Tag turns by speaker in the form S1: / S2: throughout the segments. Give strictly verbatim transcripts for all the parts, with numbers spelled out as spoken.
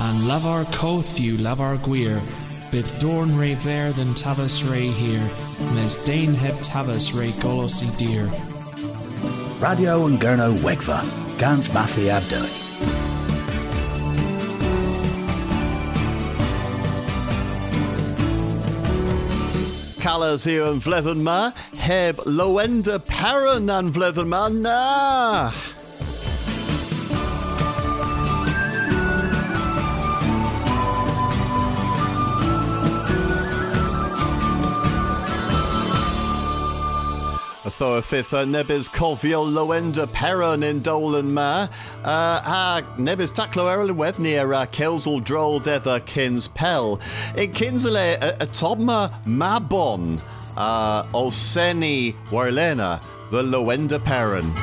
S1: and lavar cothyu lavar gwir, bydd dorn re ver than tavas re here, mes dain heb tavas re golos I dear.
S2: Radio and Gurno Wegva, Gans Mathi Abdui.
S3: Callas here and Vlethen Ma, heb Loenda Paran and Vlethen Ma na. Thor fifth uh, nebis cofio Loenda Paran in Dolan Ma. Uh, ha nebis taclo eril web near uh, Kelsel droll dether kins pel. In kinsele a, a tobma mabon uh Olseni Warlena the Loenda Paran.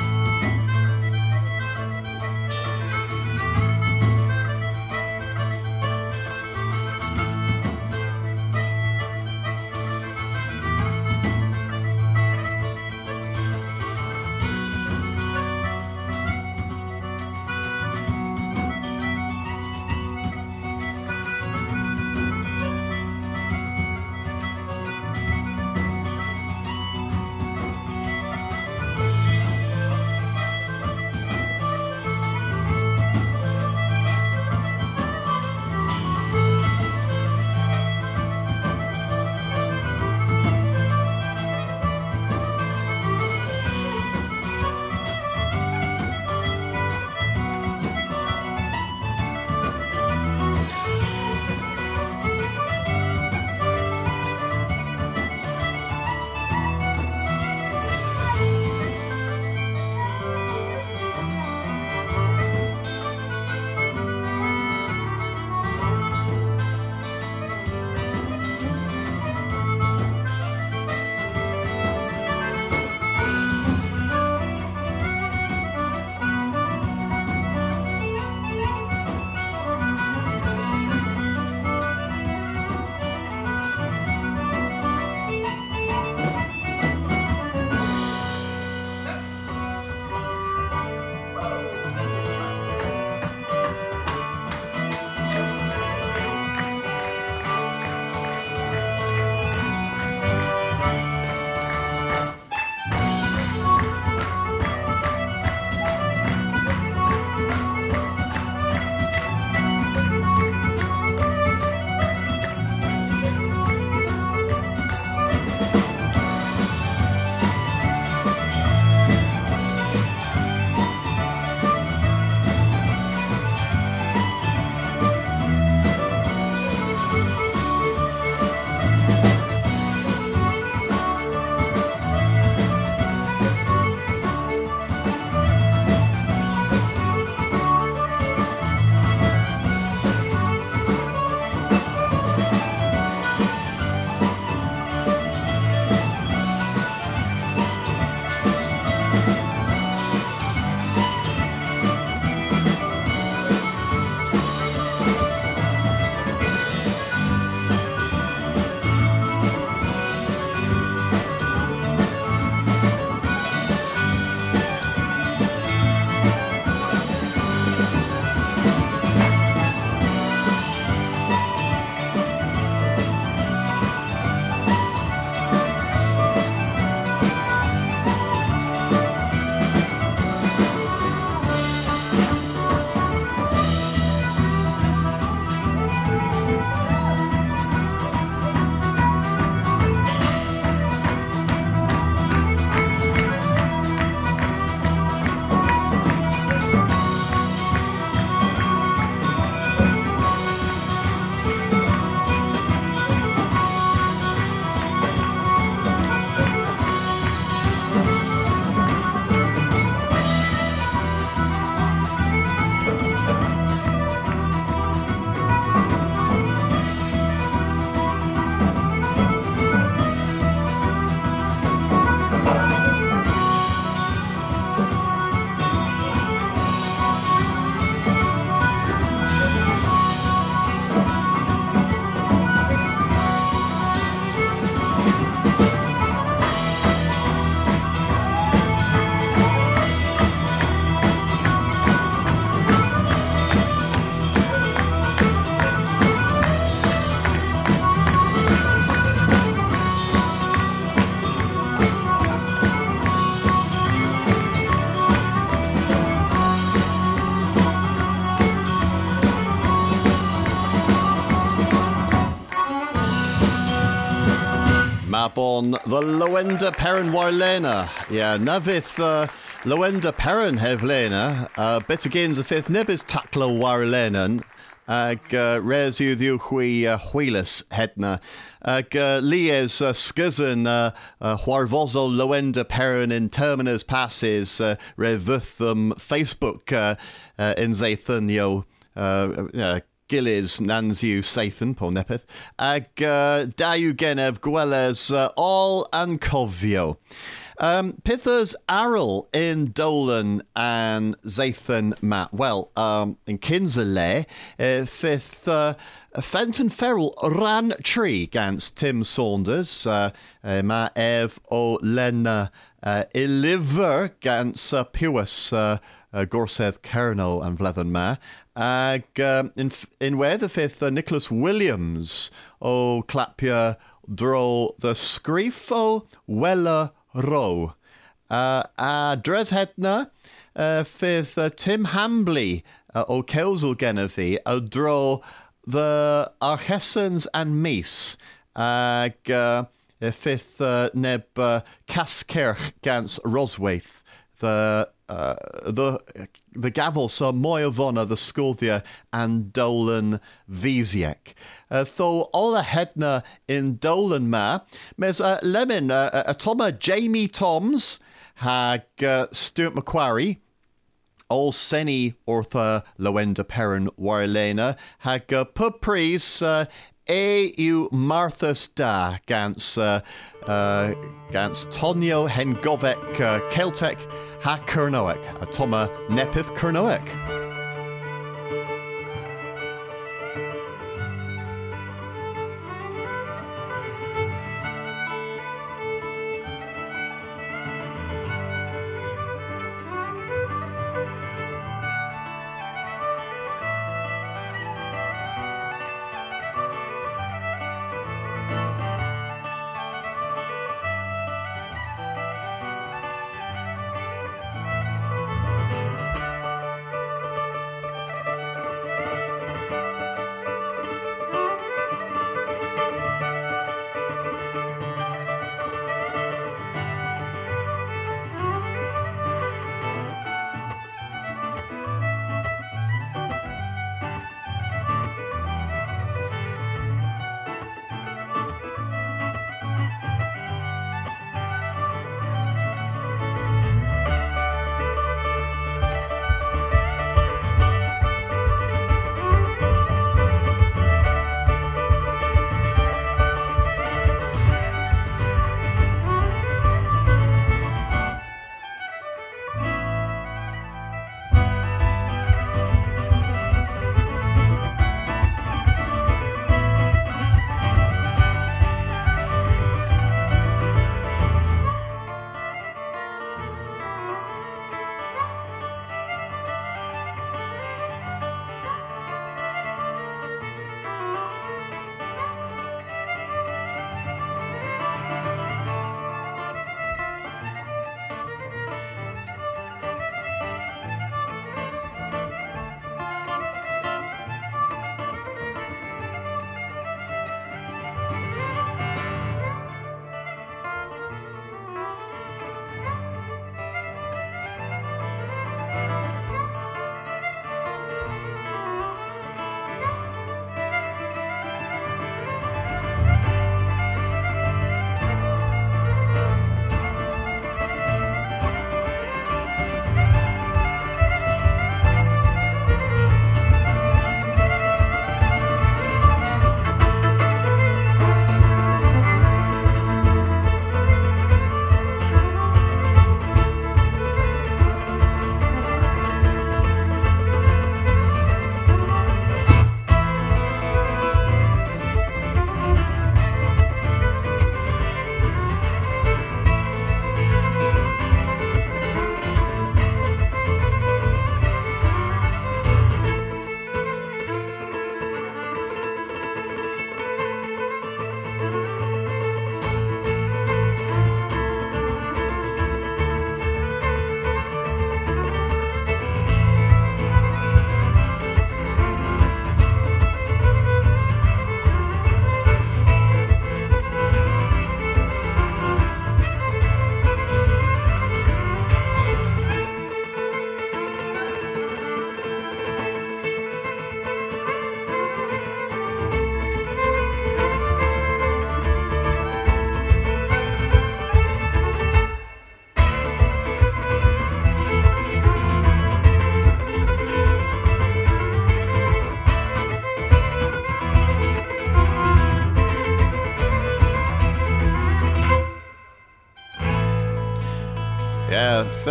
S3: Mabon the Lowenda Perrin Warlena. Yeah, Navith uh, Lowenda Perrin Hevlena. Uh, Betagins the fifth Nebis Takla Warlenan. Ag uh, res yw ddiwchwi uh, hwylus hedna. Ag uh, lies uh, sgysen uh, uh, hwarfozo Lowenda Perrin in terminus passes uh, reddythum Facebook uh, uh, in Zaethynio uh, uh, Gillies Nanziu Sathan po nepeth. Ag uh, dayu genev gweles uh, all ancofio. Um, Pithers Arrel in Dolan and Zathan Matt. Well, um, in Kinsale, uh, fifth uh, Fenton Ferrell ran tree against Tim Saunders. Uh, uh, Ma Ev o Lena uh, Iliver against uh, Pewis uh, uh, Gorseth Kerno and Vlethen Ma. Ag um, in in where the fifth uh, Nicholas Williams o Clapia Dro the Scrifo Wella Row. Uh, uh, Dreshedna, uh, fifth uh, Tim Hambley uh, o Kelsel Genevieve, a draw the Archessens and Meese. Ag uh, fifth uh, Neb uh, Kaskirch gans Roswaith. The uh, the the Gavels are Moyavona, the Scoldia, and Dolan Visiek. Uh, though all a hedna in Dolan ma, mes uh, Lemon, uh, a Toma Jamie Toms, hag uh, Stuart Macquarie, all Senny Ortha Lowenda Perrin Warlena, hag uh, Pupris, uh, A U Marthas Da, gans, uh, uh, gans Tonio Hengovek uh, Celtic, ha Kernoek, a Toma Nepith Kernoek.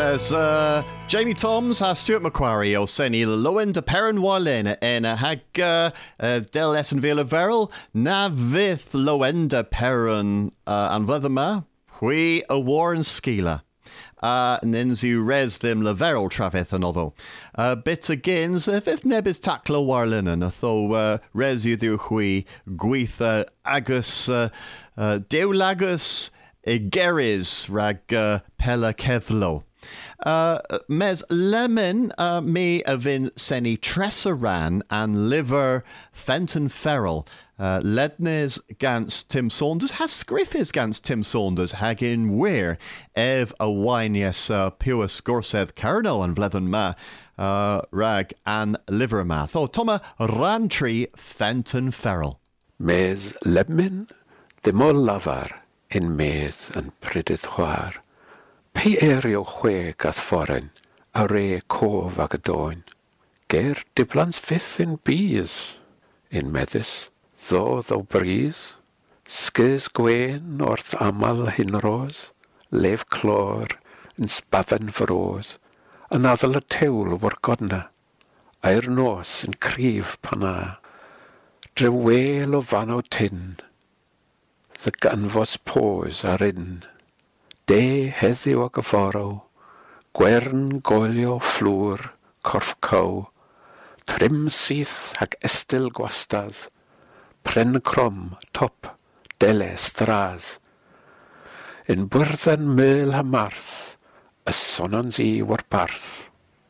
S3: As uh, Jamie Toms a Stuart Macquarie o seni Lowen de Perrin Wallen en a hag uh, uh, Del Essen Vela Veril na vith Lowen de Perrin uh, an Vethama hui a Warren Skila. Uh, Ninzu res them la Veril Traveth another. Uh, bit again, so if nebis takla warlinen, atho uh, res ydu hui gweitha agus uh, uh, deulagus egeris rag uh, pella kethlo. Uh, mes lemon uh, me avin seni tressaran and liver Fenton Ferrell. Uh, Lednes gans Tim Saunders has Griffiths gans Tim Saunders hagin weir ev a winies uh, pius gorseth carno and blethen ma uh, rag and liver math. Oh, Toma Rantry Fenton Ferrell.
S4: Mes lemon de mol lavar in meth and prydydd chwar. Pe erio chwe gath foren, a re cof ag y doen. Ger diblans fyth in bees, in meddys, ddo ddo bries, sgys gwen orth amal hyn ros, lef clor, yn spafen fros, yn addol y tewl war godna, a'r nos yn crif pana, dre wel o fan o tin, the ganfos pos ar un, de heddiw ag y foro, gwern golio flŵr, corff cow, trim syth ag estil gwastas, pren crom, top, dele stras. In bwrdden myl ha marth, y sonons i war barth.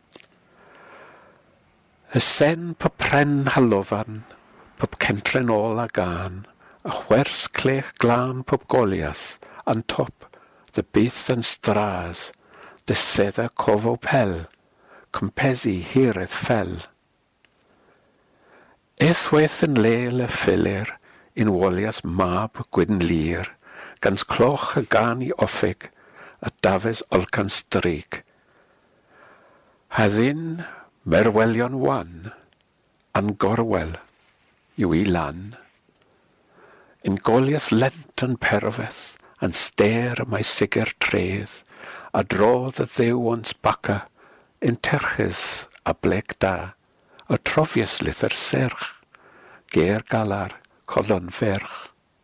S4: Y sen po pren halofan, pop kentren ôl a gan, a chwers clech glan pop golias, an top, the byth yn stras, the sedda cofo pel, compesi hireth fel. Eithwaith yn leil y ffilir, in wolias mab gwyn lir, gans cloch y gan i offig, a dafes olcan strig. Haddyn merwelion wan, an gorwel, yw i lan. In golias lent yn perfeth, and stare my sigur tredd, a drodd y ddew ons baca, in terchys a blec da, a trofius lither serch, ger galar, colon ferch.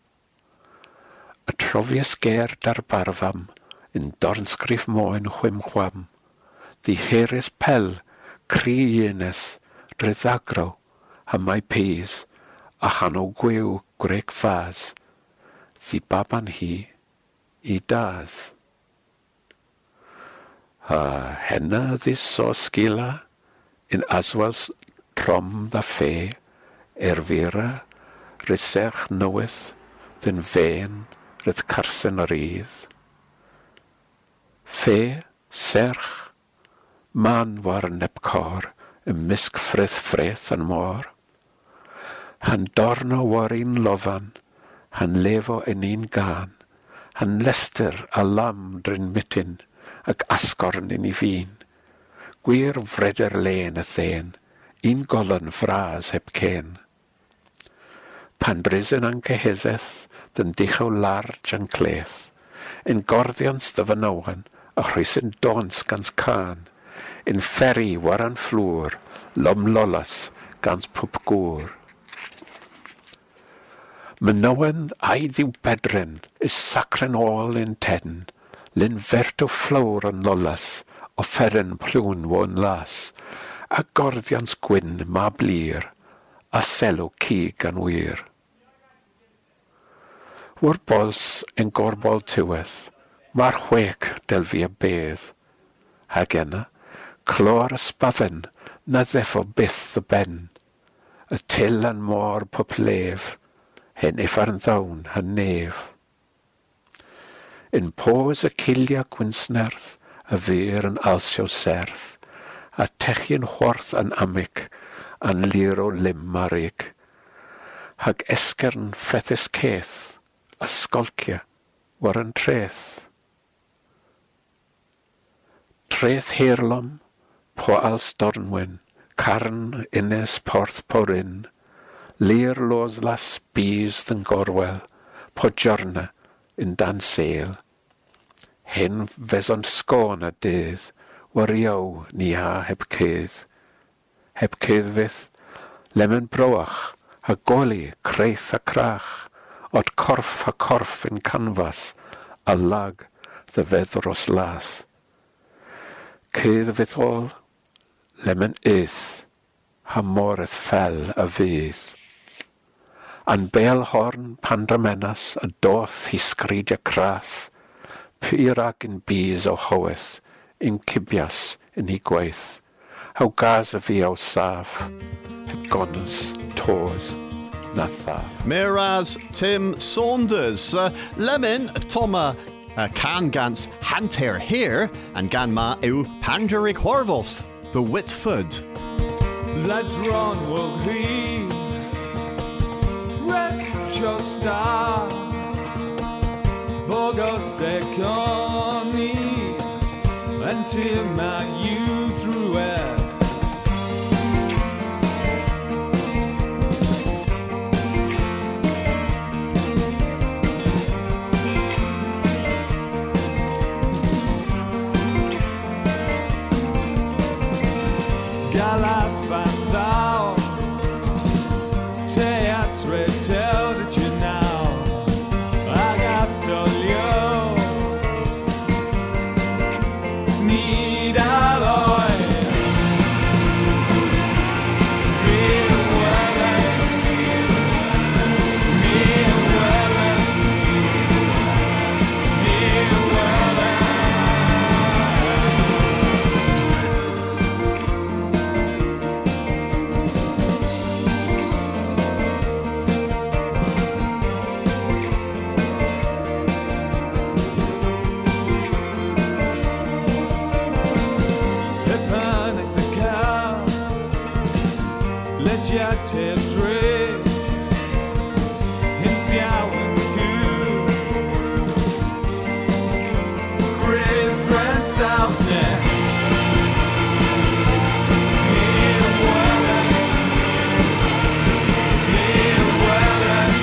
S4: A trofius ger dar barfam, in dornsgrif moen chwym chwam, di heris pel, cri ynys, ryddagro, ha mai pys, a hano gwew greg fas, di baban hi, i das. A henna ddys o sgila, in aswas trom da fe, erfira, ryserch nywydd, dyn fe'n rydd carsen ar idd. Fe, serch, man war neb cor, ymysg ffrith ffrith yn môr. Han dorno war un lofan, han lefo yn un gan, han lester a lam dryn mytyn, ag asgorn yn i fin. Gwir freder len y then, un golon fras heb cen. Pan brisen an ceheseth, dyn dichaw large an cleth, in gorddion styfanowan, a chrysyn dons gans can, in ferry war an flŵr, lom lolas gans pwp gŵr. Mynowen ai ddiw bedren, is sacren ôl in ten, lyn fert o flawr an lolas, o feren plwn won las, a gorddians gwyn ma blir, a selw cig an wir. Wr bols yn gorbol tiweth, mar chwec del fi a bedd, hag enna, clor ysbafen, na ddeffo byth y ben, y til an môr pop lef, hen iffarn ddawn han nef. In pos y cilia gwynsnerth, a fyr yn alsio serth, a techyn chworth an amic, an liro lim arig, hag esgern ffethus ceth, a skolcia war an treth. Treth hirlom, po als dornwyn, carn ines porth porin, lir loslas bys dyn gorwel, po jorna in dan seil. Hen feson sgôn a dydd, wario ni ha heb cydd. Heb cydd fydd, lemon broach, a goli, creith a crach, od corff a corff in canfas, a lag the fedros las. Cydd fydd ôl, lemon yth, ha moreth fel a fydd. An bel horn pandramenas a doth hi sgridia cras, pyr in bys o howeth, in cibias in hi gwaith, how gas a fi o saf, heb gonus, tos, na thaf.
S3: Miraz Tim Saunders, uh, Lemon Toma uh, Can Gans Hanter here, and Ganma Eu Panderig Horvos, the Whitford.
S5: Ledron will green, red just star, Bogo Seconi, and Tim you Drueth. Galas Vassal, Teatre Tel de Genal, Agastolio, Nidaloy, Mirueles, Mirueles, Mirueles. Panic the cow, let ya tell trade, Hinsiao and Goose, Grace Dread South Neck, Midwest, Midwest,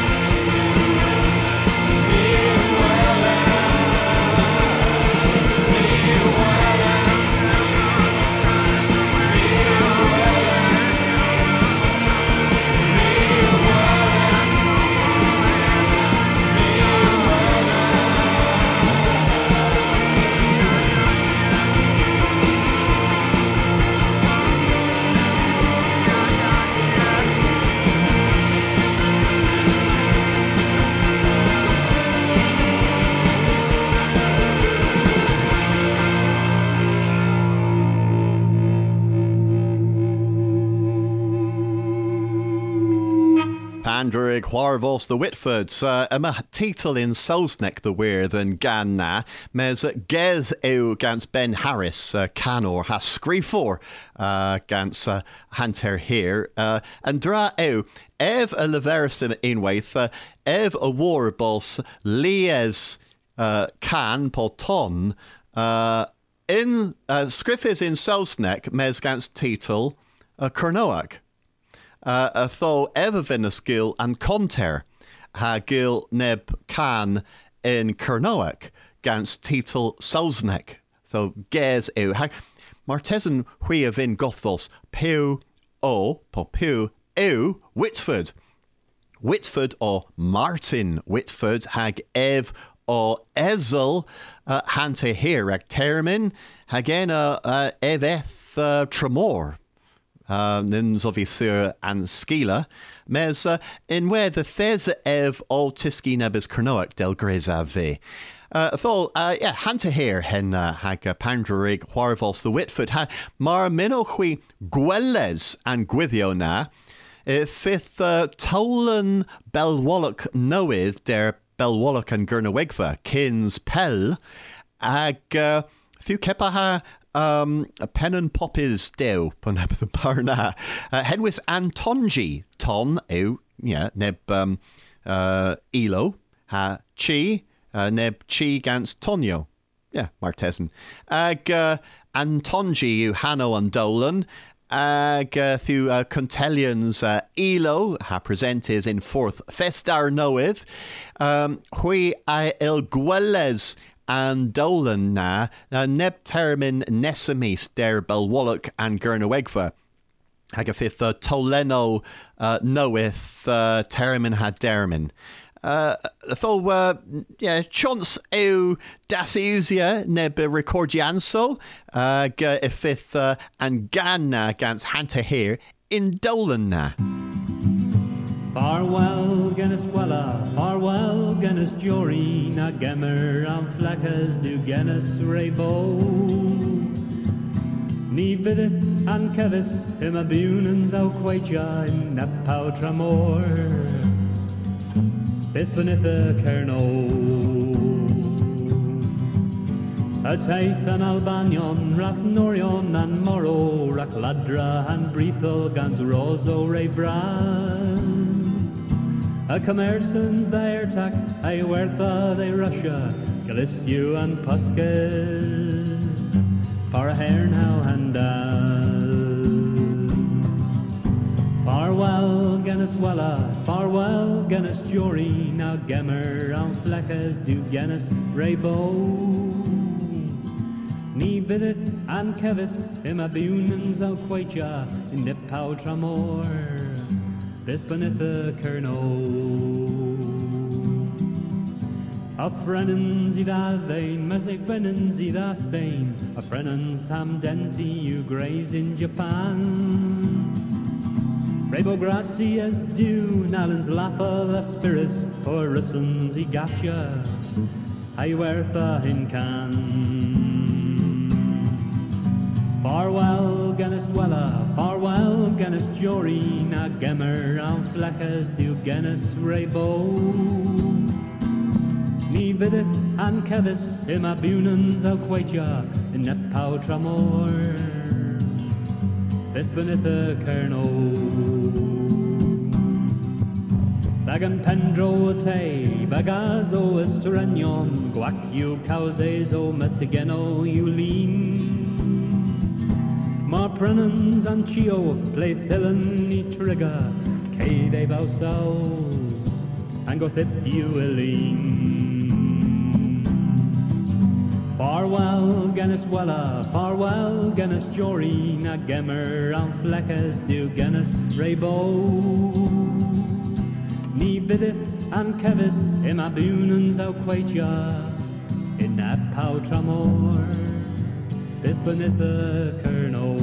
S3: Pandrig Huarvos the Whitfords, uh, yma teitl in Saesneg the wir than gan na, mes gez ew gans Ben Harris, uh, canor ha scrifor uh, gans uh, hanter here, uh, and dra ew, ev a leveristim inwaith, uh, ev a warbos lies uh, can poton, uh, in uh, scriffis in Saesneg mes gans teitl uh, Kernoag. Uh, a tho ever vinus gil and conter ha gil neb can in Kernoak gans titel Saesneg. Tho ges ew ha Martesan hui of in gothos pew o po pew ew Whitford. Whitford or Martin Whitford hag ev o ezel uh, hante here ag termin hagena uh, ev eth uh, tremor. Uh, Nins obvisur an skila, mes uh, in where the thes ev all tiski nebis kernoak del greza ve. Uh, thol, uh, yeah, hanta here hen uh, hag uh, pandrig huarvos the Whitford ha mar minohui gwelles and gwithio na, uh, fifth uh, tolan belwallach noeth der belwallach and gurnawegva kins pel ag uh, thu kepaha Um, a pen and poppies dew pon heb the parna. Uh, henwis Antonji ton ew yeah neb um uh elo ha chi uh, neb chi gans tonio yeah Martesan ag uh, Antonji you Hanno and Dolan ag uh, thu uh, Contelians uh, elo ha presented in fourth festar noeth um hui I el gwelles and Dolan na, uh, neb termin nesamis der Belwallach and Gernowegva. Hag a fifth uh, Toleno uh, knoweth uh, termin had dermin. Uh, tho, uh, yeah, chance eu dasiusia neb recordianso, uh, g ifith uh, and ganna gans hanta here in Dolan na.
S6: Farewell, Geniswella, farewell, Genis Jory, na gemmer am fleckes du Genis Rebo. Ni vidith an kevis, him a bunens au quaja in nepau tramor. Bith beneath the kerno. A taith an Albanion, Rathnorion and Moro, Rakladra and Brethel, Gans Roso Rebran. A commerçants they attack, I wertha they Russia, Galiciu and Puskes, for a hair now and Farewell, Geniswella, farewell, Genis Jory, now Gemmer and Fleckes du Genis Rebo. Ni vidith and kevis, him a bunens au quaja, in the pow tramor. Bith beneath the kerno. A frenens i davein, mesig benens i da stain, a frenens tam denti you graze in Japan. Rebo grassi as dew, nalens lappa the spiris, or russens i gasha, I wertha in can. Farewell, Geniswella, farewell, Genis Jory, na gemmer an fleckes du Genis Rebo. Ni vidith an kevis, im a bunens au quaja, in nepau tramor. Bith beneath the kerno. Bagan pendro te, bagazo estrenion, guacu causezo metigeno you lean. Ma prenans and chio, play thillen ni trigger, kay they bow sows, and go thip you lean. Farewell, Geniswella, farewell, Genis Jory, na gemmer an fleckes du Genis Rebo. Ni vidith an kevis, im a bunens au quaja, in that pow tramor, bith beneath the kerno.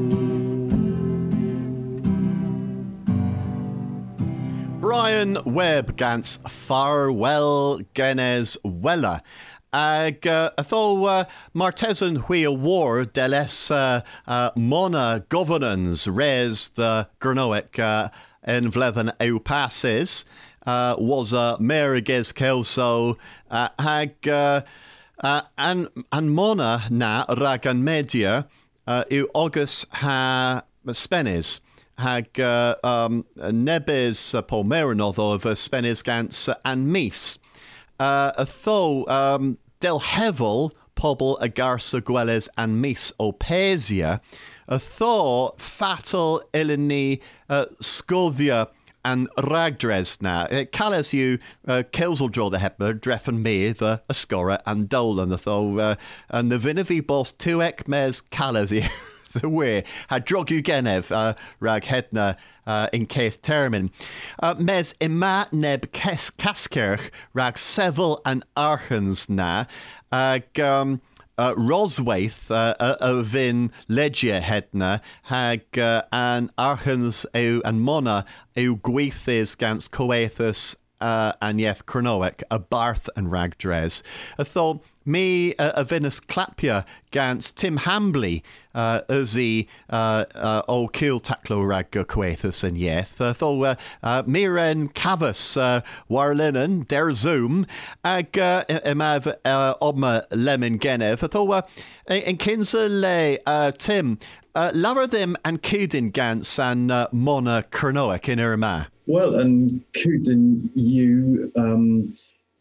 S3: Brian Webb gans farewell Geniswella. Ag uh, atho uh, Martesan hui a war deles uh, uh, mona governance res the Gurnoic uh, in vlethan eu passes uh, was a uh, meriges kelso uh, hag uh, uh, an an mona na ragan media uh, eu august ha spenis hag uh, um, nebes uh, polmeranov of spenis gans uh, and mis. Uh, atho um, del hevel pobl a garsa gweles and mis opesia, atho fatal ilini uh, scothia and ragdres na. It calles you uh, kilsel draw the hepper, dreffen me the ascora and dolan atho uh, and the vinavi boss two ek mes calles you. The way had drog you genev uh, rag hedna uh, in case termin. Uh, mes ima neb kes kaskerch rag sevel and archens na ag um, uh, Roswaith uh, uh, of in legia hedna hag uh, an archens eu and mona eu gweithis gans coethus uh, and yeth cronoic a barth and ragdres. A thought me uh, a Venus clapia gans Tim Hambley uh, as he uh, uh, o kill taclo rag coethus and yeth. Uh, tho uh, uh, miren cavus uh, warlinen der zoom ag uh, imav uh, obma lemon genev. Tho uh, in kinsa le uh, Tim uh, lover them and kudin gans and uh, mona cronoic in Irma.
S7: Well, and kudin you um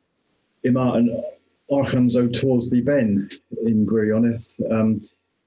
S7: ima and Archans o towards the Ben in Gwirioneth. Um,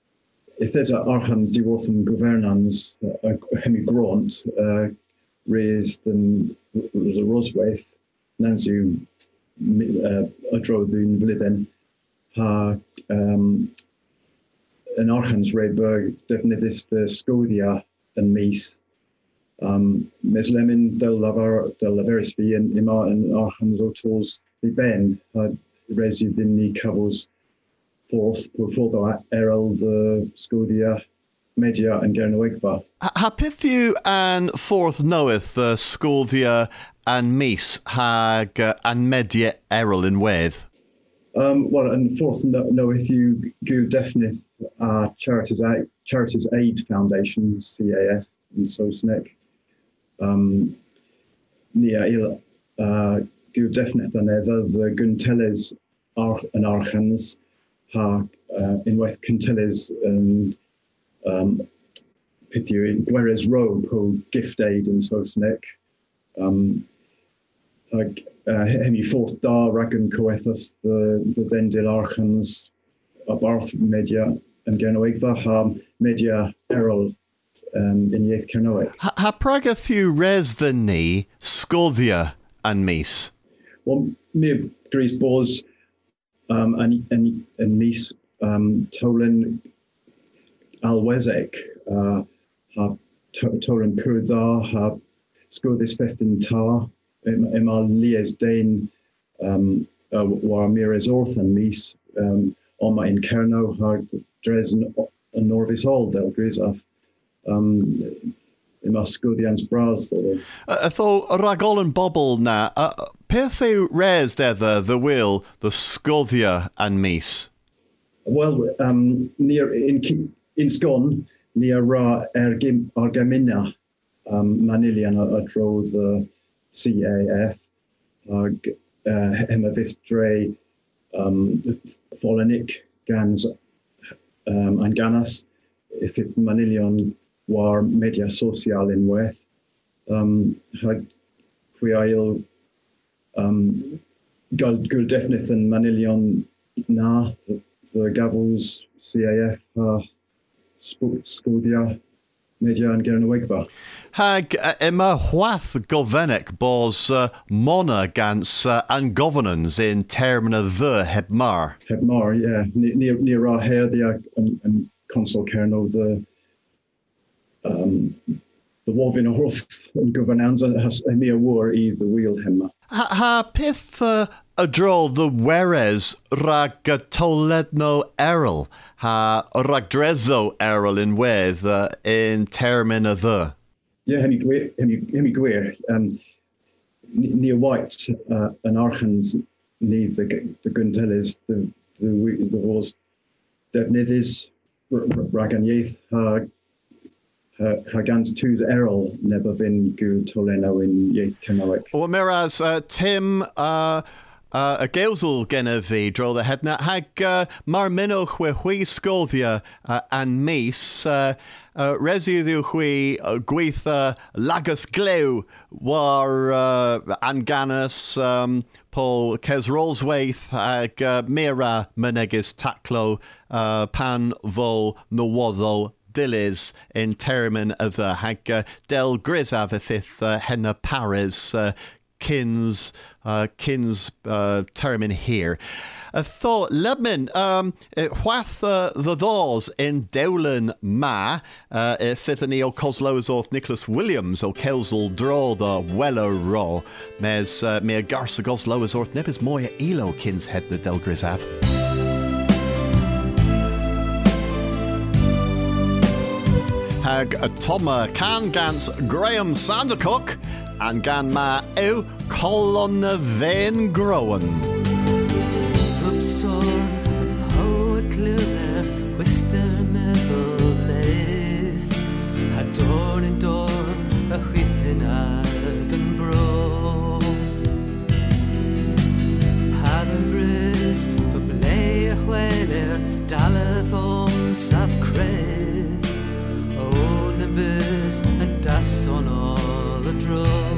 S7: if there's a Archans divorcing governans, uh, hemi grant, uh, raised and was a Roswaith, Nanzu, uh, a dro dun vliden, ha um, an archans Redberg defnyddus the Scodia and mis. Um, mes lemon del lavar del laveris fi in ima and archans o tools the ben ha resu din ni cavos forth for the errol the Scodia media and Gernowegva.
S3: Ha pithiw and forth knoweth the Scodia and mis hag uh, and media errol in wedd.
S7: Um, well, and fourth knoweth you go definite uh, Charities Aid, Charities Aid Foundation C A F in Sosnick. Um, Nia il uh, go definite than ever the Gunteles are and Archans ha uh, in West Gunteles and um, Pithiw Guerres Row po gift aid in Sosnick. Um, Like uh, hemi fourth da ragan coethus the the Vendil Archans of Arth Media and Gernowegva ha Media Errol um, in Yaith Kernoeg.
S3: Ha, ha praga thew res the ni Scodia and mis.
S7: Well, me Greece Bos um and and and mis um Tolan Alwezek uh ha Tolan Prudha ha Scodis Festin Tar. Emal lies Dane um uh, war mires orthan mis um oma in Kerno ha Dresden and Norvis all del Grisaf um Emal Scodians bras
S3: I thought ragol and bobble na uh, pithiw res the the will the Scodia and mis.
S7: Well um near in in Scone near ra ergim argamina um Manilian a draw the C A F, uh, Hemavistre, um, Folinik, Gans, um, and Ganas, if it's Manilion war media social in Weth. Um, Huiail, um, Gul Defnith and Manilion Na, the, the Gavels, C A F, uh, Scodia, Media and Gernowegva.
S3: Hag uh, Emma Hwath Govenek bos uh, Mona Gans uh, and governance in termina the Hebmar.
S7: Hebmar, yeah. Near near our hair the and, and consul Kerno the um the Wovin Horth and governance has a mere war e the wheel hemma.
S3: Ha, ha pith uh, a draw the Weres Ragatoledno Errol ha Ragdrezo Errol in Weth uh, in termina the.
S7: Yeah, hemi hemi hemi gweir um near white uh, and Archans need the the Gunteles the the the was Devnidis Ragan ha ha gans to the Errol never been good Toleno in Yaith Kernoeg.
S3: Well, whereas uh, Tim uh Uh, a Gaelsel Genevieve draw the head na hag uh, Marmino hwe hui Scodia uh, and mis uh, uh, residu hui uh, gweitha Lagus Gleu war uh, Anganus um, Paul Kes Rolswaith hag uh, Mira Menegis Taklo uh, Pan Vo Nawoddo Dillis in termin of the hag uh, Del Grisav fifth uh, Henna Paris uh, Kins, uh, Kins uh, term in here. I thought Lebman, um, whath uh, the those in Dowlan Ma, uh, Fithany o Coslows or Nicholas Williams o Kelsel draw the Weller Raw, Mes uh, Mea Garsa Goslows or Nippers Moya Elo Kins head the Del Grisav. Hag a Toma Can Gans Graham Sandercock and gan ma ew colon vein growen.
S5: Upsor poet clear wister metal leith had dorn and dorn a within argan bro hagen bris play a whaler dalathon saf cred old nimbus and dust on all the drum.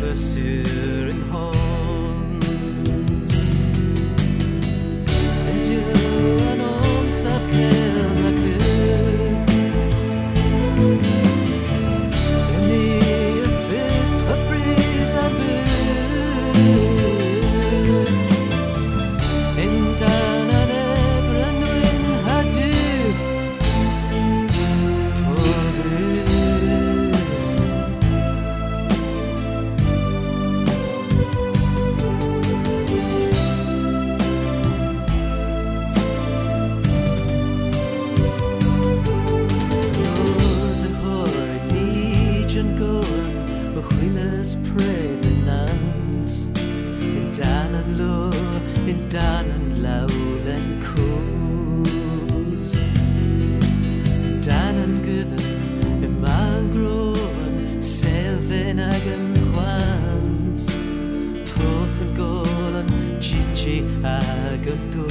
S5: sur une honte. And you annonce of Kilmacuth. In the effect of breeze and booth. In down and ever and win had you. For Ruth. Knows a hoy Legion going, but we must pray the nuns. In Dan and Low, in Dan and Lowland coos. In Dan and Goodden, in Mangroven, Selvin Agan Quans. Proth and Golan, Chichi Agan goes.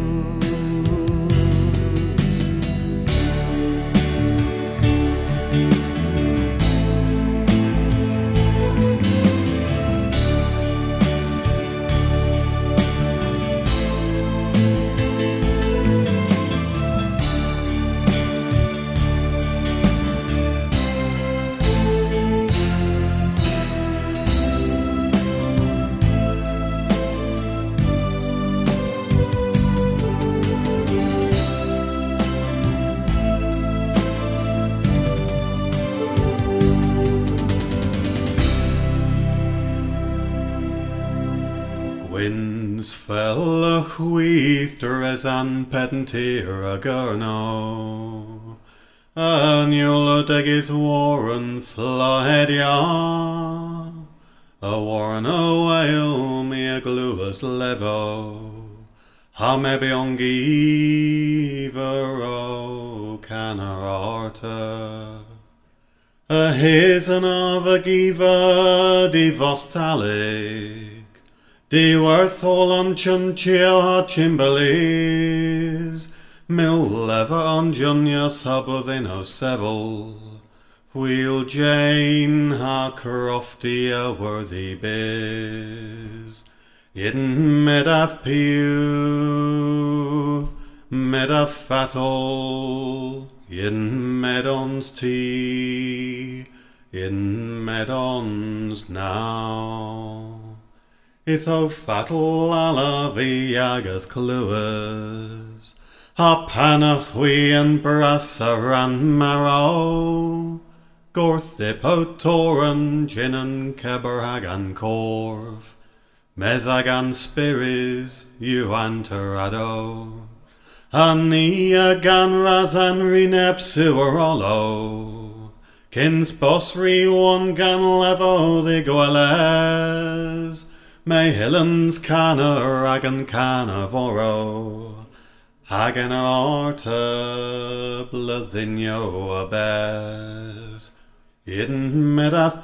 S8: Winds fell a wheath dres an pedantir a gurno. Annual degis warren flahedia. A warren o whale me a gluas levo. Ha maybe on giver o canner arter. A hizen of a giver di vostalic. Di worth all on chunchio ha chimberleys. Mill lever on junya sabothin o sevel. Wheel Jane ha crofty a worthy biz. In medaf pew, medaf fatal, in medons tea, in medons now. Itho fatal ala viagas cluas, ha panachui and brassaran marrow, gorthip toran jinan keberhagan corv, mezagan spiris euanterado, aniagan razan rinepsuarolo, kins bosri one gan levo the goeles, me hillens canna ragan canna voro, hagan arta blethinio abes, in medaf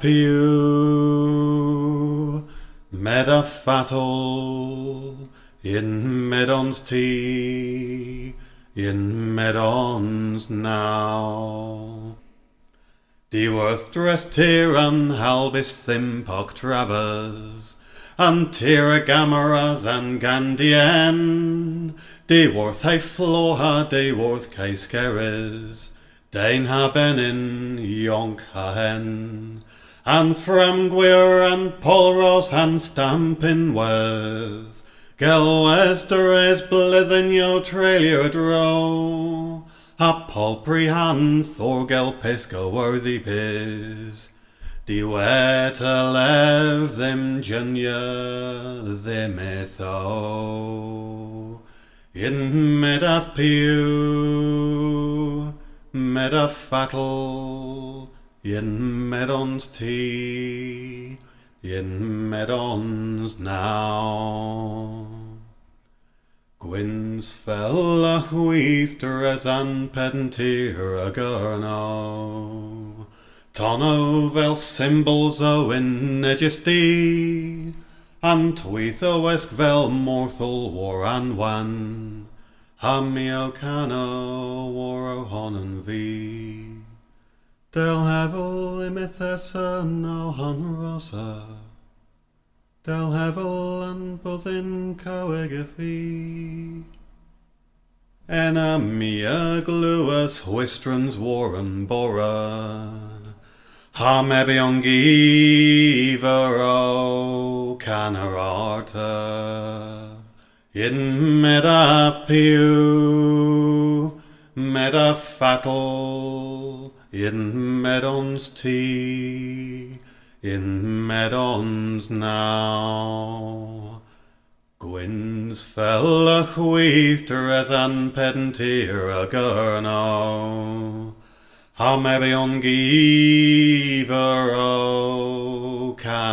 S8: pew, medaf fatal, in medons tea, in medons now. Diworth dressed here and halbis thimpok travers, and tira gamaras and gandien, Diworth he floha, Diworth ke skeres, Dain ha benin, yonk ha hen, and framguir and polros and stampin worth, Gelwesteres blithin yo trailer dro, ha palpri han thorgel pisco worthy piz. Di weta lev them junya them etho. In medaf pew, medaf fatal, in medons tea, in medons now. Gwyn's fell a wheath dres an pedantir a gurno. Tono vel symbols o in negisty, and tweeth o esk vel morthal war an wan, hamio cano war o honan vi. Del hevel imithesa no han rosa, Del hevel and buzzin coegafi. Enamia gluas whistrons warren bora. Ha maybe on givero canararta. In medav piu, medav fatal, in medons tea, in medons now. Gwyn's fell a chweithter as an pedantir a gurno. Ha maybe on givero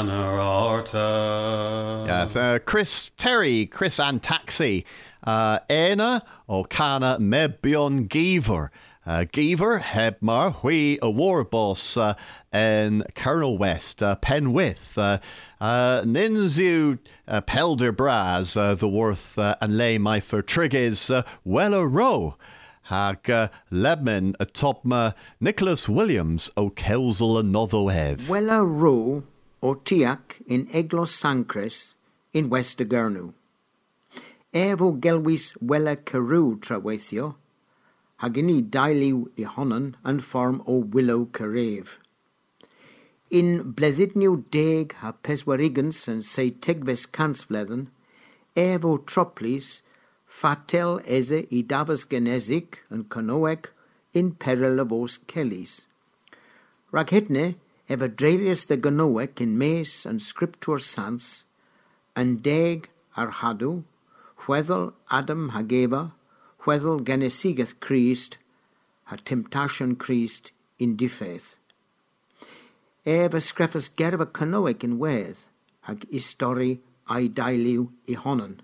S8: canararta.
S3: Yeah, uh, Chris Terry, Chris and Taxi. Uh, Ena o Cana Mebion Giver. Uh, Giver, Hebmar, Hui, a war boss uh, in Colonel West, uh, Penwith, uh, uh, Ninzu, uh, Pelder Braz, uh, the Worth, uh, and Lay My for Trigges, uh, Wella Row. Hag uh, Lebman, a Topma, Nicholas Williams, o Kelsel and Notho Ev.
S9: Wella Row, o Tiac in Eglos Sancres, in West Agernu. Ev o Gelwis Wella Carew Traweithio, hagini dailiw I honan and form o Willow Carev. In Blethidniw deg ha peswarigans and say tegves kansvlethen, ev o troplis, fatel eze I davas genezik and canoec in peril of os kellies. Raghitne, ev adrelius the ganoec in mes and scriptur sans, and deg ar hadu, whethel Adam hageba, whethel genesigeth Christ, ha temptation Christ in defeith. Eb a screffus gerba canoic in weth, hag istori I dailiw I honan.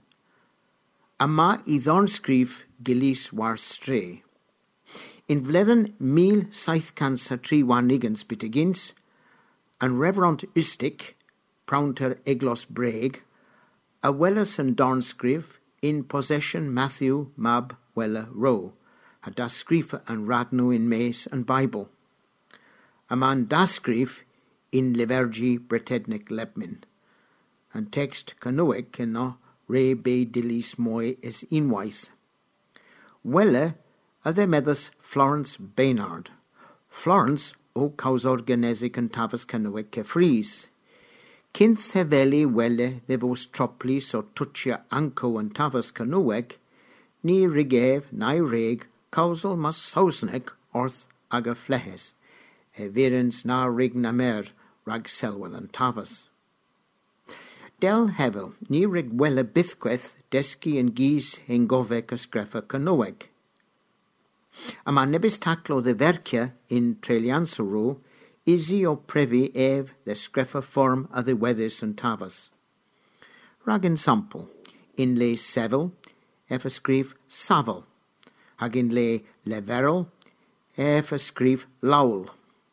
S9: Ama I thornscrif gilis war stray. In vlethen mil saithcans ha tri wanigans bitigins, and Reverend Ustic, prounter Eglos Breg, a Wellas and Dornscrif in possession Matthew Mab Wella Row, a dascrif and Radnu in Mace and Bible. A man dascrif in Levergi Bretednik Lepmin, and text canoic in no re be dilis moi is inwaith. Wella a the medas Florence Baynard. Florence o causor genesic and tavas canoic kefries. Kinth heveli welle de vos troplis or tuccia anco and tavas canoic, ni rigev, ni reg, causal mas sausnek, orth aga flehes, e virens na rig namer, rag selwell and tavas. Del hevel, ni rig welle bithqueth, deski and geese en govec a screfa canoeg. Ama nebis taclo de vercia in Treliansoro, isi o previ ev the screfa form of the weathers and tavas. Rag sample, in le sevel, ef a scrif savel, hag in le leverel, ef a scrif laul.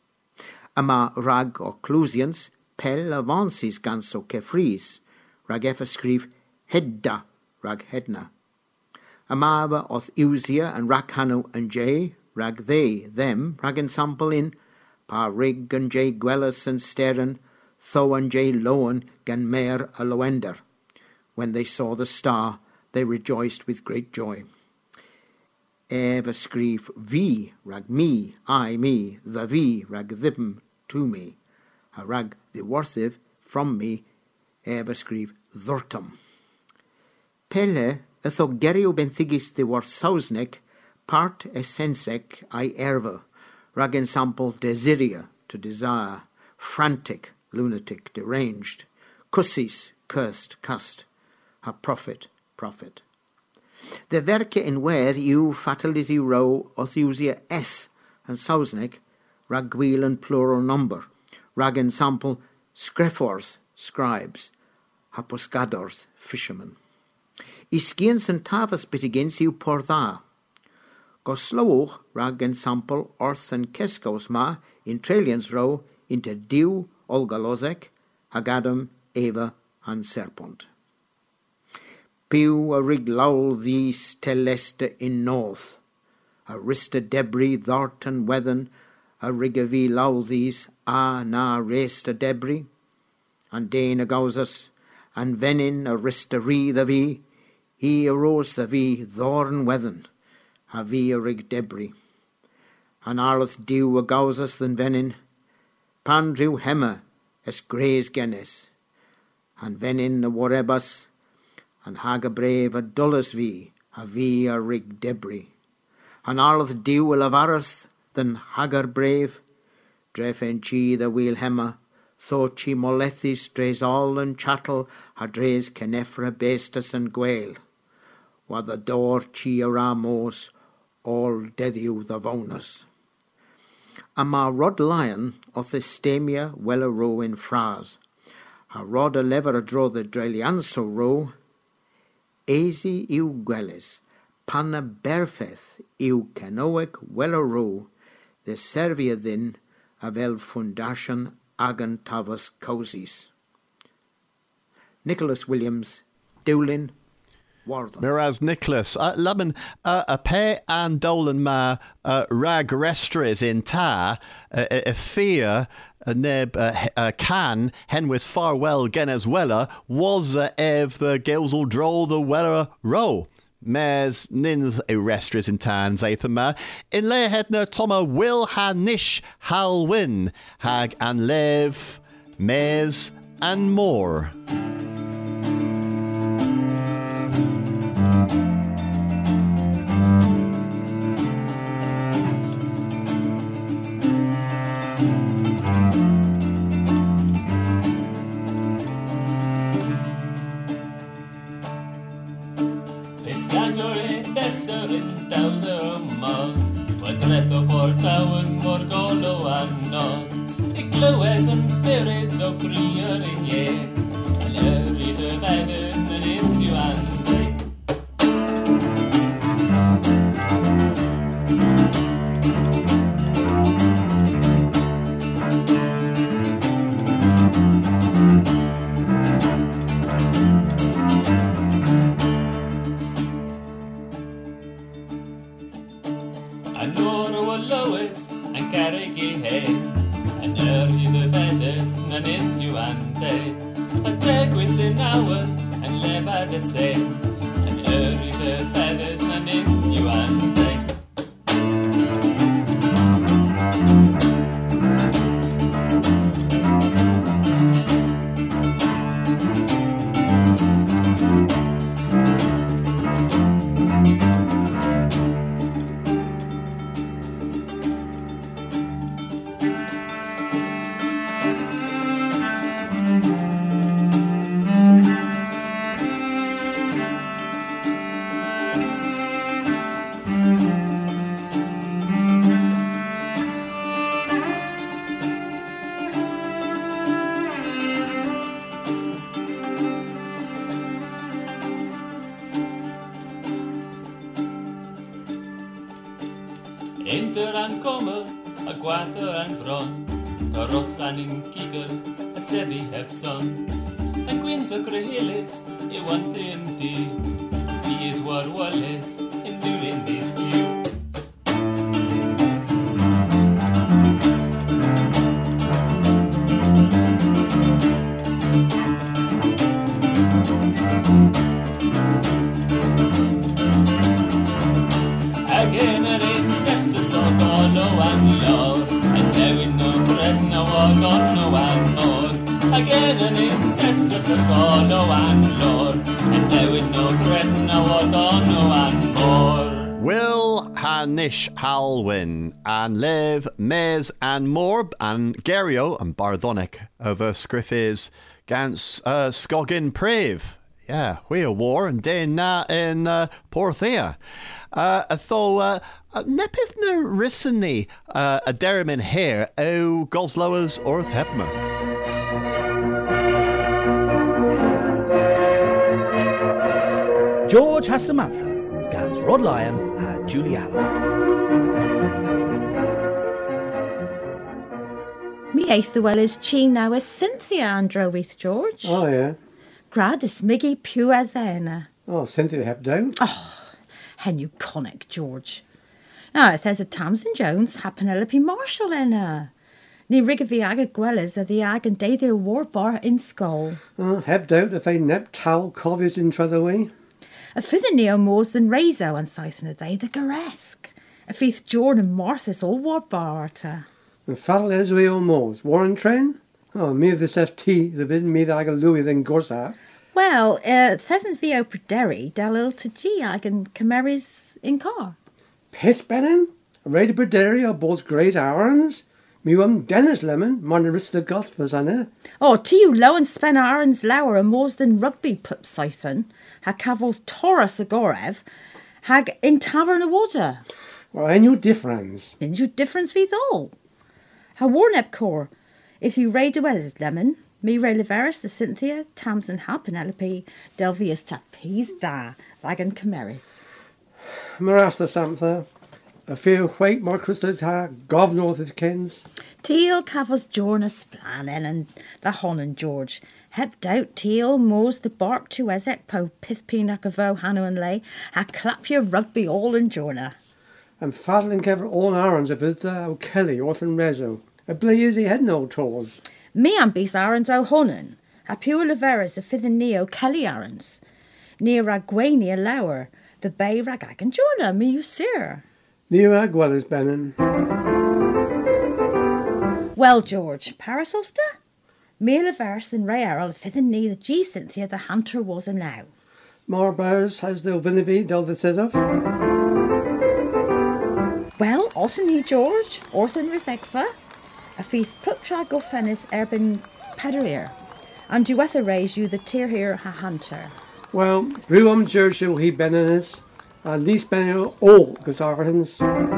S9: Ama rag o clusians, pel avancis ganso kefries, rag ef a scrif hedda, rag hedna. Amaba oth Usia and Rakhanu and J, rag they, them, rag sample in pa rig and J gwellas and steren, tho and J loan gan mer a loender. When they saw the star, they rejoiced with great joy. Eva scrif vi, rag me, I me, the vi, rag them, to me. A rag the worthiv, from me, Eva scrif thurtum. Pele, a tho gerio benthigis the war sausnek, part essensec I erva, rag ensample desiria, to desire, frantic, lunatic, deranged, cussis, cursed, cust, a prophet, prophet. The verke in where you fatalisi row otheusia s and sausnek, rag gwil and plural number, rag ensample screfors, scribes, haposcadors, fishermen. Iskians and tavas bitigins you por tha. Gosloch rag ensample orth and keskos ma in Trelians row inter diu olgalozek, hagadam, eva, and serpent. Piu a rig laul these teleste in north, a rista debris thort and weathen, a rigavi laul these a na resta debris, and dane a gausas, and venin a ristari the vi, he arose the vi thorn weathen, a vi a rig debris. An arleth dew a gausas than venin, pan drew hemmer es graze gennis, and venin a warebas, and hag a brave a dulles vi, a vi a rig debris. An arleth dew a lavareth than hagar brave, drefen chi the wheel hemmer, thought chi molethis drays all and chattel, a drays kenefra bestus and gwael, wa the door chi a ramos, all deddiu the vonus. A ma rod lion of the stemia well a row in fras, a rod a lever a draw the drelianso row, easy iu gwelis, panna berfeth iu canoic well a row, the servia then a vel fundation agan tavas causis. Nicholas Williams, Dowlin, Warden.
S3: Whereas Nicholas, uh, Lemon, uh, a pe and Dolan ma uh, rag restres in ta, uh, a fear, a neb uh, uh, can, hen was farwell gen as weller, was uh, ev the gilsel droll the weller row. Mes nins a restres in tan zaithama, in lehedna Toma will ha nish hal win, hag and lev, mes and more.
S5: Portauen morgolo annos, ik glywes yn spirits o grier in ie, yn yrryd y feddys yn insiw ande.
S10: Inter an kommer, a gwaither an bron, a ross an in kigel, a sebi hepson. And gwins o crehilis, I want him tea. He is what Wallace in doing this view. Again an incessus o golo and lord, and there in no bread no o god no and more. Again an incessus o golo and lord, and there in no bread no o god no and more.
S3: Will Hanish Halwyn and Liv, Mez and Morb and Gerio and Barthonic over Scriffis Gans uh, Scoggin Prave. Yeah, we a war and then na in uh, Porthia. Uh, though uh, nepith na rissany uh, a derimin here o Goslowers or Hepmer.
S2: George has Samantha, Gans Rod Lyon and Julie Allard.
S11: Me ace the well is cheen now with Cynthia Andrew with George.
S12: Oh, yeah.
S11: Grad is Miggy Pew as Anna.
S12: Oh, Cynthia Hep down.
S11: Oh, hen you conic, George. Now, if there's a Tamsin Jones, ha Penelope Marshall in her. Ní rig a bhí aga gwelas a the ag an deideo war bar in Skol.
S12: Uh, heb doubt if I nep towel covies in Trotherway.
S11: A fither neo mors than Razo an saith na day the Garesk. A feith Jordan and Martha's all war bar arta.
S12: And Father Ezra o Mors. Warren Train? Oh, me of this F T, the vid me the aga Louis then Gorsa.
S11: Well, uh, pheasant vio Predery, dalil to G ag and Cameris in car.
S12: Pith Benin? A raid of Predery o both great Arons? Mewam Dennis Lemon, Monarista Gospels on it.
S11: Oh, Tiu low and spen Aaron's lower and more than rugby pup Sison. Ha cavils Taurus Agorev. Hag in tavern of water.
S12: Well, I knew difference.
S11: In you difference with all. Ha warnep core. If you raid the weathers lemon, me ray Leveris the Cynthia, Tamsin ha Penelope, Delvius ta peas da, Vagan Cameris.
S12: Marasta Samtha. A few white more crystal ta gov north of Kens.
S11: Teal cavils Jorna Splanen and the Hon and George. Hep doubt teal moors the bark to Ezek po pith pinac of o Hanno and lay. Ha clap your rugby all in Jorna.
S12: And faddling kever all Arons of it o Kelly orphan Rezo. A blazy head no toes.
S11: Me am bis Arons o Honan. Ha pure Leveris a fifth neo Kelly Arons. Near Ragwania Lower, the bay Ragag and Jorna, me you sir.
S12: Near Agwellas Benin.
S11: Well, George, Parasolster? Me Leveris than Ray Errol fifth knee the G Cynthia the hunter was a now.
S12: More bears has the Vinivy del the Sidoff.
S11: Well, Otany George, Orthan Rezekva, a feast puptra gofenis erbin pederir, and duetha raise you the tear here ha hunter.
S12: Well, Ruam George he benenis, and these benio all Gazarans.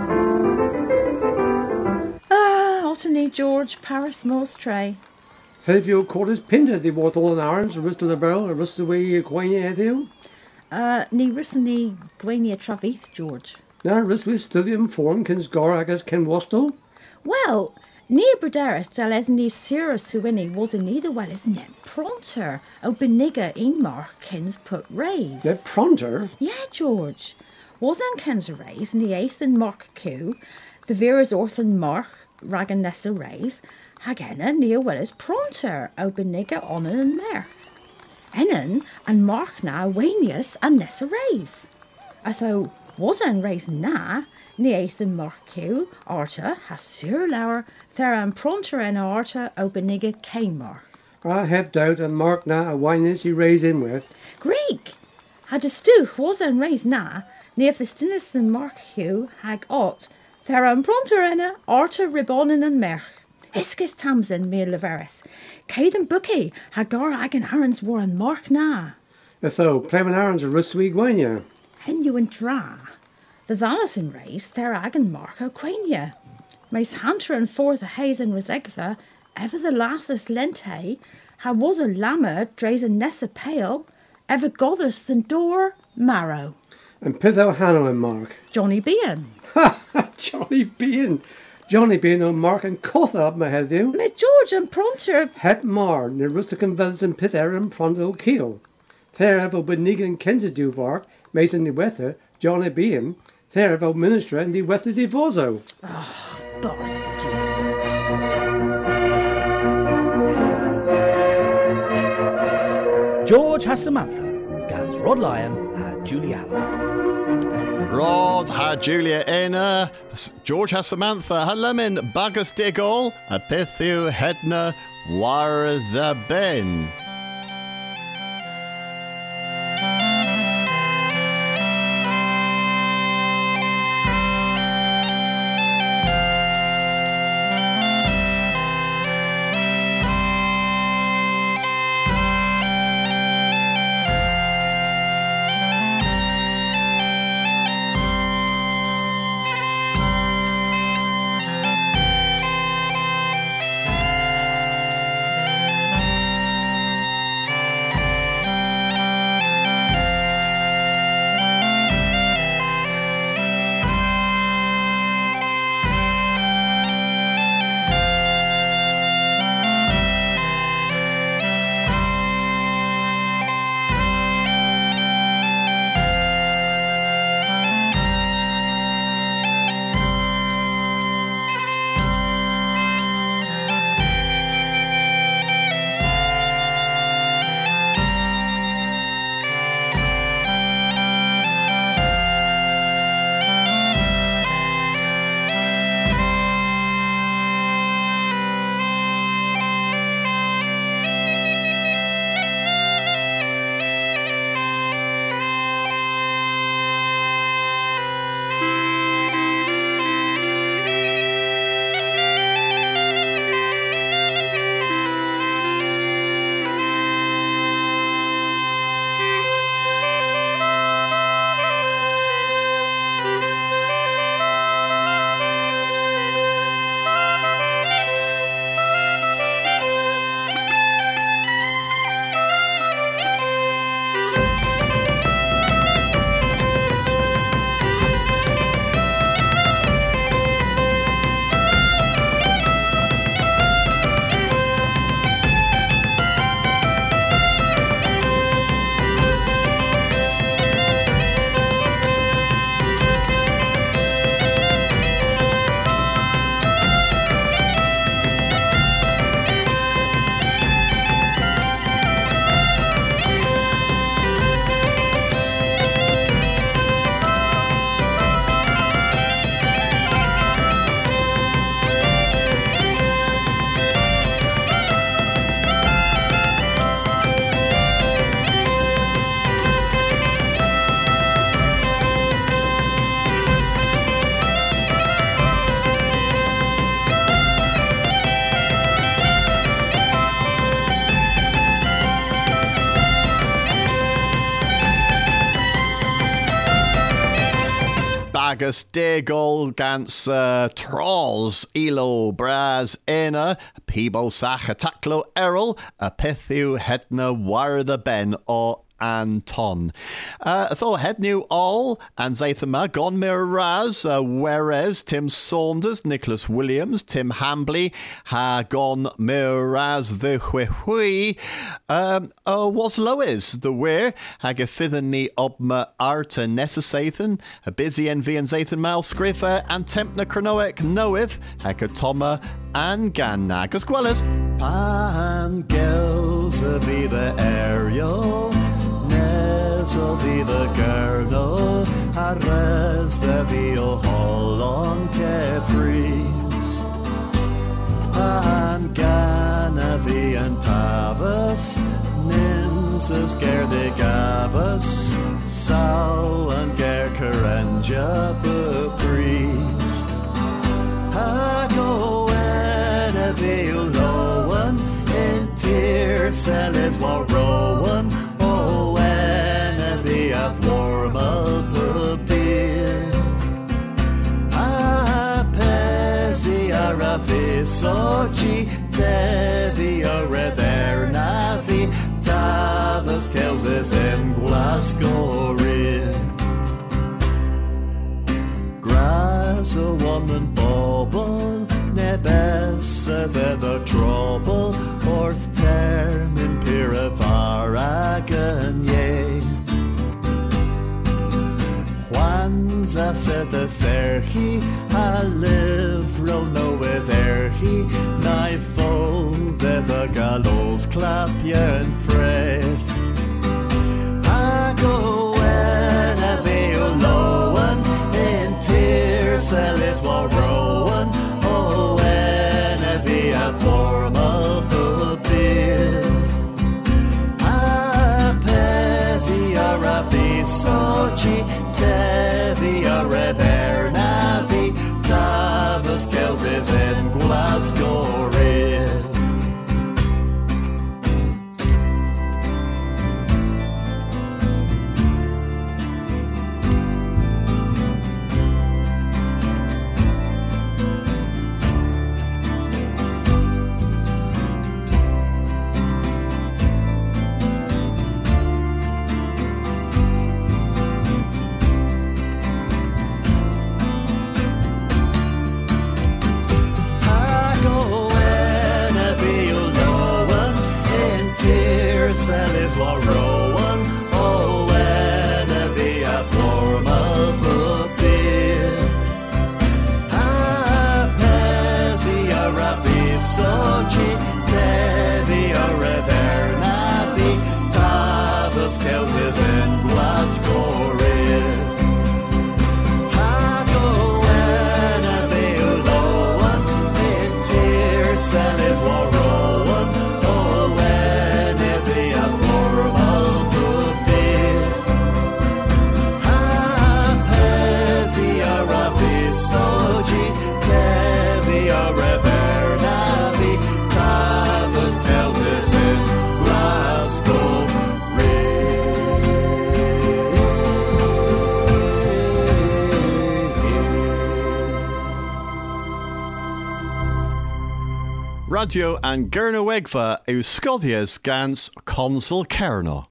S11: Ah, Otany George, Paris Moss Tray.
S12: Philipio quarters pinda the worth all an arms, a rust of the barrel, a rust away Quania Ethio.
S11: Uh, ni rissany Gwenia Travith, George.
S12: Now, rust with studium form can Goragas Ken Wastel.
S11: Well, near Brederis, del as ni Sira Suini was in neither well as net pronter, o beniga in mark Kens put raise.
S12: Net pronter?
S11: Yeah, George. Was an Kens raise, ni eighth and mark Q, the Vera's orthan mark, ragan nessa raise, hagena near well as pronter, o beniga onan and merch. Ennen and mark na wanius and nessa raise. I thought, was an raise na, ni eighth and mark Q, arta, has sur lower, thera and pronter en arta, o beniga cane mark.
S12: I have doubt and mark na a wineness you raise in with.
S11: Greek! Had a stooch was an raise na, near festinus than mark Q, hag ot, thera and pronter en arta ribonnen and merch. Iskis Tamsin me Leveris. Caden Bookie, hagar agan Aaron's war and mark na.
S12: Tho, Clement Aaron's a rustwy gwenya.
S11: Hen you and dra. The Thanathan race, there agan mark o quenya. Mace hunter and forth a haze and resegva, ever the lathus lente, ha was a lama, drays a nessa pale, ever goddess than door marrow.
S12: And Pitho Hanno and Mark.
S11: Johnny Bean.
S12: Ha ha, Johnny Bean. Johnny Bean on Mark and Cotha up my head you.
S11: Me George and Pronter.
S12: Het Mar, ne rustic and Vels and Pither and Pronto Keel. There ever Benigan and Kenza Duvark, Mason the Weather, Johnny Bean, there ever Minister and the Weather Divoso.
S11: Oh, boss.
S2: George has Samantha, Gans Rod Lyon, and Julie Allard.
S3: Rod ha Julia Ena, George ha Samantha, ha Lemon, Bagus Diggle, a Pithu Hedna, War the Ben. agus dégol gans uh, trolls ilo bras ena people sach a taclo errol a pithu hetna war the ben o Anton. Uh, Tho hedniw all and Zaithama gone mir raz uh, whereas Tim Saunders, Nicholas Williams, Tim Hambley ha gone mir raz the hui um uh, was Lois the where ha gefithen ni obma arta necessathan a busy envy and Zathan mal scriffer and tempna cronoic knoweth ha toma and gan nag as well as pan girls uh, be the aerial Nes'll be the gernal, a res the veal hall on Kefries. And Ganavi and Tavas, Ninses ger de Gavas, Sal and ger Carenja bebreeze. Ha go en a veal lowen, in tears selles while rowan. At warm up of dear a pesi a ravisoci tevi a rever navi tavas kelses in Glasgow grass a woman bobble nebessa the trouble fourth term in Pirafaragan ye Juanza said a serhi a live row no with erhi nai fo the the gallows clap and freth I go when a veil lowen in tears and is war rowan oh when a be a formal beer a pesi a rafi sochi Devi a rever navi Tavas Kells is in Glasgow red Radio and Gurna Wegva yw Scotia's gans Consul Cerno.